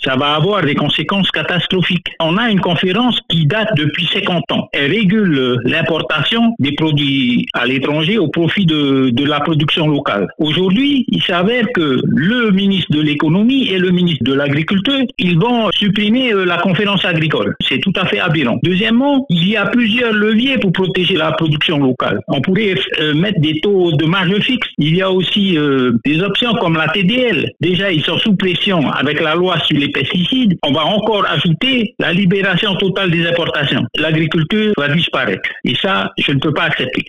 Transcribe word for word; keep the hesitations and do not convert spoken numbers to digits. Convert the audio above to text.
ça va avoir des conséquences catastrophiques. On a une conférence qui date depuis cinquante ans. Elle régule l'importation des produits à l'étranger au profit de, de la production locale. Aujourd'hui, il s'avère que le ministre de l'économie et le ministre de l'agriculture, ils vont supprimer la conférence agricole. C'est tout à fait aberrant. Deuxièmement, il y a plusieurs leviers pour protéger la production locale. On pourrait euh, mettre des taux de marge fixe. Il y a aussi euh, des options comme la T D L. Déjà, ils sont sous pression avec la loi sur les pesticides. On va encore ajouter la libération totale des importations. L'agriculture va disparaître. Et ça, je ne peux pas accepter.